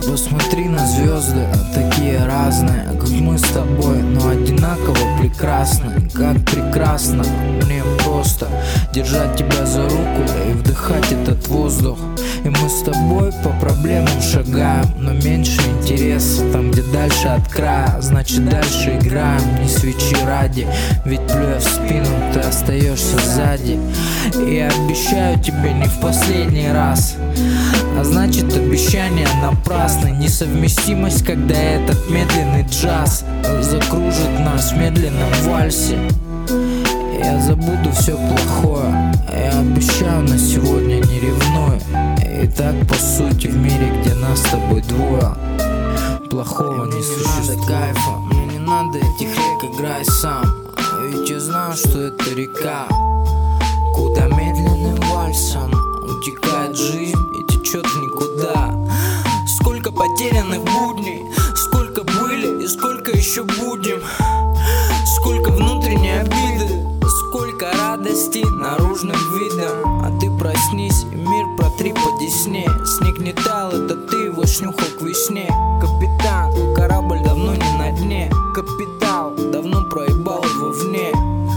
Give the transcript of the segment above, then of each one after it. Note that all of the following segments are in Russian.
Посмотри на звезды, такие разные, как мы с тобой, но одинаково прекрасны. Как прекрасно мне просто держать тебя за руку и вдыхать этот воздух. И мы с тобой по проблемам шагаем, но меньше интерес там, где дальше от края. Значит, дальше играем, не свечи ради, ведь плюя в спину, ты остаешься сзади. И я обещаю тебе не в последний раз, а значит, обещание напрасны. Несовместимость, когда этот медленный джаз закружит нас в медленном вальсе. Я забуду все плохое, я обещаю, на сегодня не ревную. И так по сути в мире, где нас с тобой двое, плохого не существует. Кайфа, мне не надо этих рек, играй сам. Ведь я знаю, что это река, куда медленным вальсом утекает жизнь и течет в никуда. Сколько потерянных будней, сколько были и сколько еще будем. Сколько внутренней обиды, сколько радости наружным видом. А ты проснись и мир протри по десне. Снег не таял, это ты его снюхал к весне. Капитан, корабль давно не на дне. Капитал давно проебал его вне.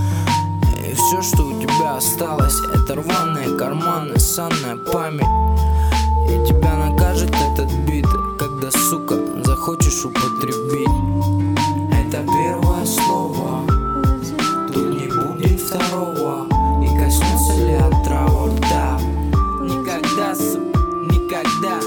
И все, что у тебя осталось, это рваные карманы, санная память. И тебя накажет этот бит, когда, сука, захочешь употребить. Это первое слово, тут не будет второго. И коснется ли отрава рта? Никогда, никогда.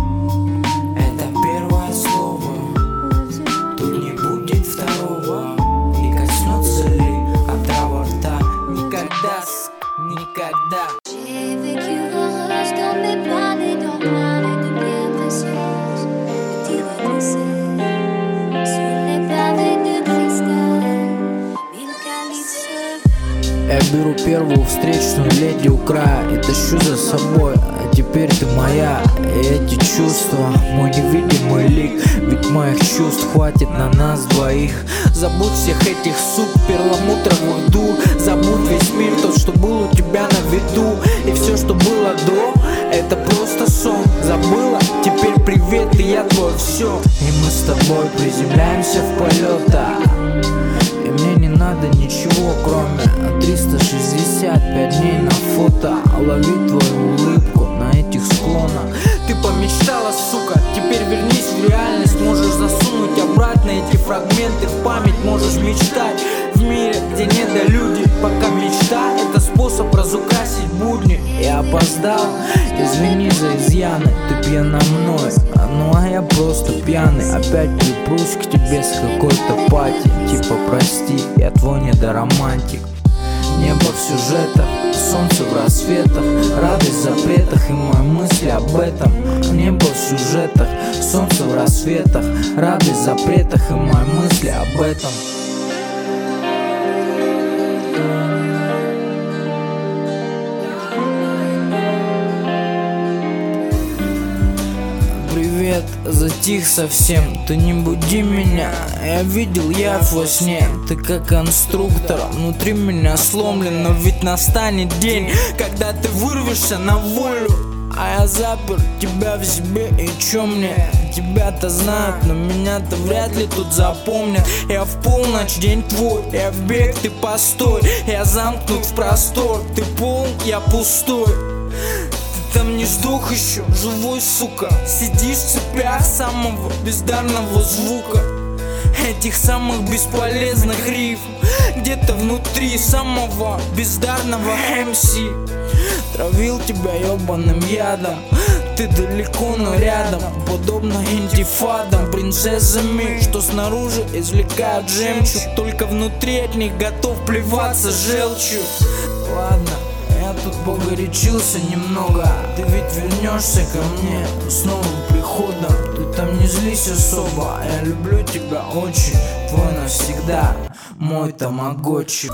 Это первое слово, тут не будет второго. И коснется ли отрава рта? Никогда, никогда. J'ai vécu heureuse dans mes balais, dans l'allée de bienfaisance, petit reglissé sur les pavés de cristal, mille calypsos. Я беру первую встречную леди у края и тащу за собой, а теперь ты моя. И эти чувства, мой невидимый лик, ведь моих чувств хватит на нас двоих. Забудь всех этих сук, перламутровых дур. Забудь весь мир, тот, что был у тебя на виду. И все, что было до, это просто сон. Забыла, теперь привет, и я твой все. И мы с тобой приземляемся в полетах. И мне не надо ничего, кроме 365 дней на фото. Лови твою улыбку на этих склонах. Ты помечтала, сука, теперь вернись в реальность. Можешь засунуть обратно эти фрагменты в память. Можешь мечтать в мире, где недолюди. Пока мечта — это способ разукрасить будни. Я опоздал, извини за изъяны. Ты пьяна мной, ну а я просто пьяный. Опять припрусь к тебе с какой-то пати. Типа прости, я твой недоромантик. Небо в сюжетах, солнце в рассветах, радость в запретах и мои мысли об этом. Небо в сюжетах, солнце в рассветах, радость в запретах и мои мысли об этом. Привет, затих совсем, ты не буди меня. Я видел явь во сне, ты как конструктор. Внутри меня сломлен, но ведь настанет день, когда ты вырвешься на волю. А я запер тебя в себе, и чё мне? Тебя-то знают, но меня-то вряд ли тут запомнят. Я в полночь, день твой, я в бег, ты постой. Я замкнут в простор, ты полн, я пустой. Ты там не сдох еще, живой, сука. Сидишь в цепях самого бездарного звука, этих самых бесполезных рифм, где-то внутри самого бездарного МС. Травил тебя ебаным ядом, ты далеко, но рядом, подобно интифадам, принцессами, что снаружи извлекают жемчуг, только внутри от них готов плеваться желчью. Ладно, я тут погорячился немного, ты ведь вернешься ко мне с новым приходом. Ты там не злись особо, я люблю тебя очень, твой навсегда, мой тамагочи.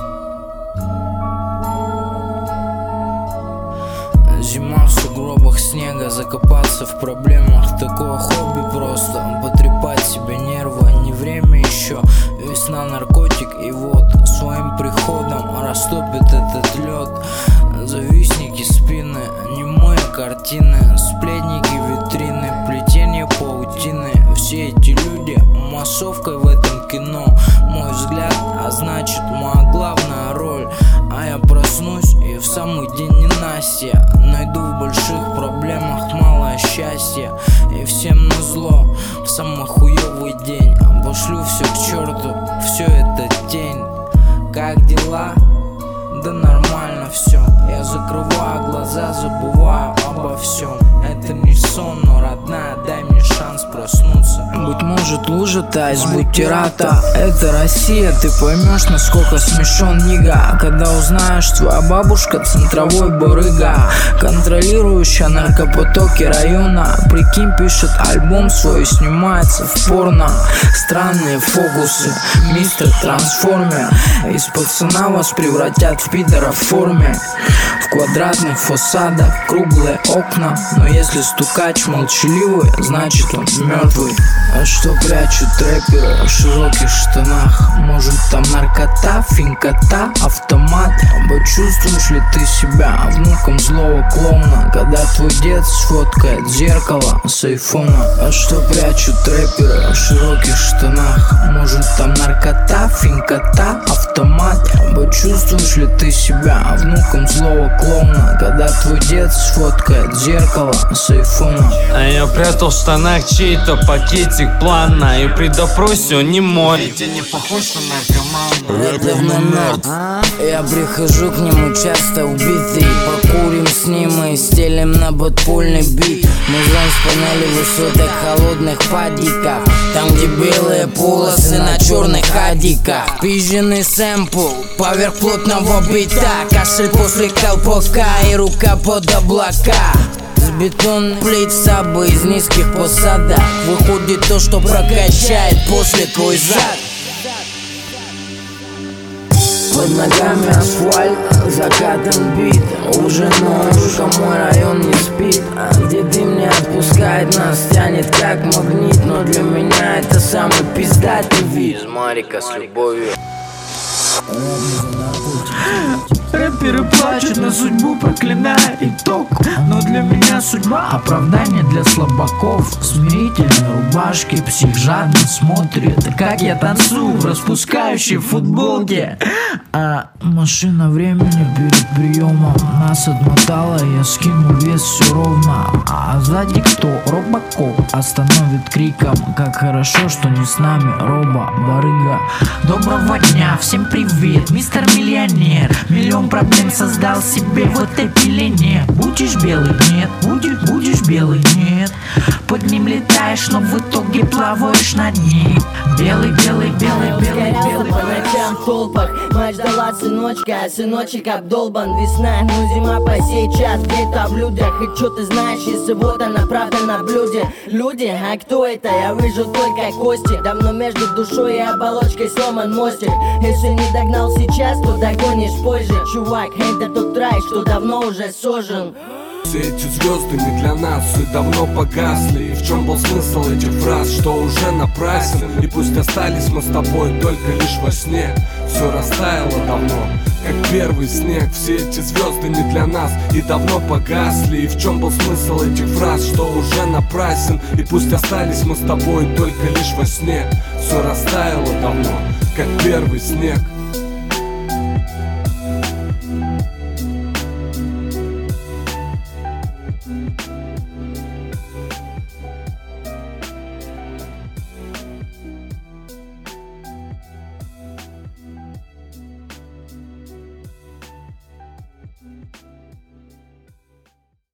Зима в сугробах снега, закопаться в проблемах. Такое хобби просто, потрепать себе нервы. Не время еще, весна наркотик. И вот своим приходом растопит этот лед. Завистники спины, не мы. картины, сплетники, витрины, плетение паутины. Все эти люди массовкой в этом кино. Мой взгляд, а значит моя главная роль. А я проснусь и в самый день ненастья найду в больших проблемах малое счастье. И всем назло в самый хуёвый день пошлю все к черту, все это тень. Как дела? Да нормально все. Я закрываю глаза, забываю обо всем. Это не сон, но родная, дай мне шанс проснуться. Быть может, лужа тает, будь тирата. Это Россия, ты поймешь, насколько смешон нига. Когда узнаешь, твоя бабушка центровой барыга, контролирующая наркопотоки района. Прикинь, пишет альбом свой, снимается в порно. Странные фокусы, мистер Трансформер. Из пацана вас превратят в пидора в форме. В квадратных фасадах круглые окна. Но если стукач молчаливый, значит он мертвый. А что прячут рэперы в широких штанах? Может там наркота, финкота, автомат? Почувствуешь ли ты себя внуком злого клоуна, когда твой дед сфоткает зеркало с айфона? А что прячут рэперы в широких штанах? Может там наркота, финкота, автомат? Почувствуешь ли ты себя внуком злого клоуна, когда твой дед сфоткает зеркало с айфона? А я прятал в штанах чей-то пакетик плана, и при допросе он не мой. Ты не похож на наркомана. Я давно мертв. Я прихожу к нему часто убитый. Покурим с ним и стелим на подпольный бит. Музон с панели высоток холодных падиков, там где белые полосы на черных адиках. Пиженный сэмпл поверх плотного бита. Кашель после колпака и рука под облака. С бетонных плит сабы из низких посадок выходит то, что прокачает после твой зад. Под ногами асфальт, закатан бит. Уже ночью мой район не спит. Где дым не отпускает, нас тянет как магнит. Но для меня это самый пиздатый вид. Из Марика с любовью. Рэперы плачут, на судьбу проклиная итог. Но для меня судьба — оправдание для слабаков. Смирительные рубашки, псих жадно смотрит, как я танцую в распускающей футболке. А машина времени перед приемом нас отмотала, я скинул вес все ровно. А сзади кто? Робокоп остановит криком: как хорошо, что не с нами робо-барыга. Доброго дня, всем привет, мистер миллионер. Миллион проблем создал себе в этой пелене. Будешь белый? Нет. Будешь белый? Нет. Под ним летаешь, но в итоге плаваешь над ним. Белый. По ночам в толпах мать ждала сыночка, а сыночек обдолбан. Весна, но зима по сей час где-то в людях. И чё ты знаешь, если вот она правда на блюде? Люди, а кто это? Я выжил только кости. Давно между душой и оболочкой сломан мостик. Если не догнал сейчас, то догонишь позже. Чувак, это тот рай, что давно уже сожжен. Все эти звезды не для нас и давно погасли. И в чем был смысл этих фраз, что уже напрасно? И пусть остались мы с тобой только лишь во сне. Все растаяло давно, как первый снег. Все эти звезды не для нас и давно погасли. И в чем был смысл этих фраз, что уже напрасен? И пусть остались мы с тобой только лишь во сне. Все растаяло давно, как первый снег.